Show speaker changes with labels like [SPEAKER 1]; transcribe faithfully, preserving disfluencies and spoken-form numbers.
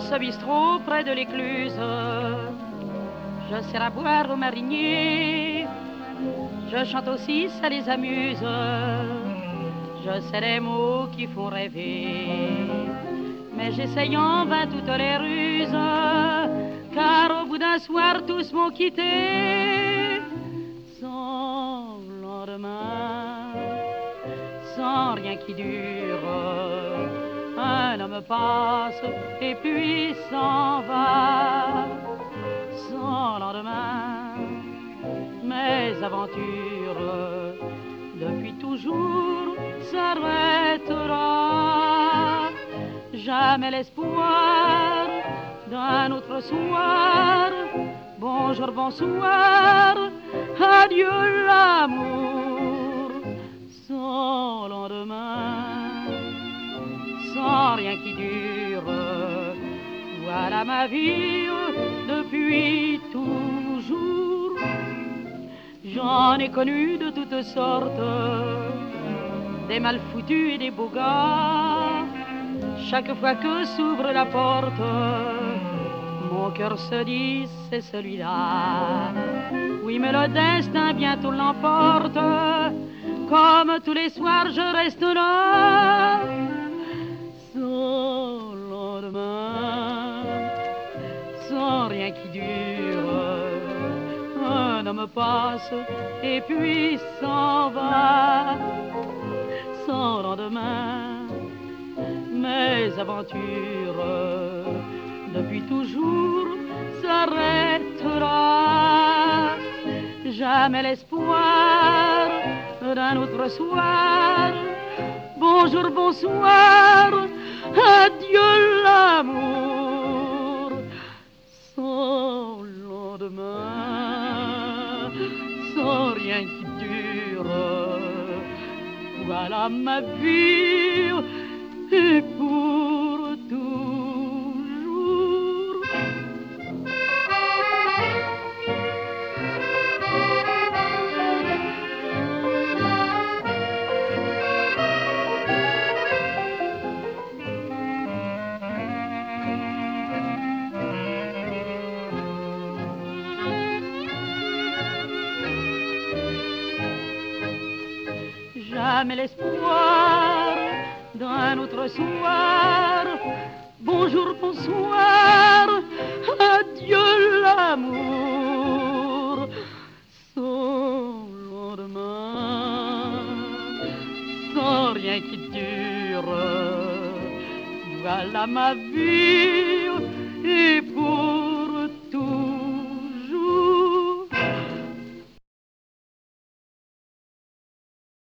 [SPEAKER 1] ce bistrot près de l'écluse, je sers à boire aux mariniers. Je chante aussi, ça les amuse. Je sais les mots qui font rêver, mais j'essaye en vain toutes les ruses, car au bout d'un soir tous m'ont quitté. Sans lendemain, sans rien qui dure, un homme passe et puis s'en va. Sans lendemain, mes aventures depuis toujours s'arrêtera. Jamais l'espoir d'un autre soir. Bonjour, bonsoir, adieu l'amour. Sans lendemain, sans rien qui dure, voilà ma vie depuis toujours. J'en ai connu de toutes sortes, des mal foutus et des beaux gars. Chaque fois que s'ouvre la porte, mon cœur se dit c'est celui-là. Oui, mais le destin bientôt l'emporte. Comme tous les soirs je reste là. Sans lendemain, sans rien qui dure, un homme passe et puis s'en va. Sans lendemain, mes aventures depuis toujours s'arrêtera. Jamais l'espoir d'un autre soir. Bonjour, bonsoir, adieu l'amour. Sans lendemain, sans rien qui dure, voilà ma vie et pour toujours. Jamais l'espoir d'un autre soir. Bonjour, bonsoir, adieu l'amour. Sans lendemain, sans rien qui dure, voilà ma vie